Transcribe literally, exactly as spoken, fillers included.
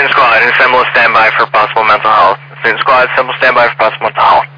Student Squad, assemble a standby for possible mental health. Student Squad, assemble standby for possible mental health.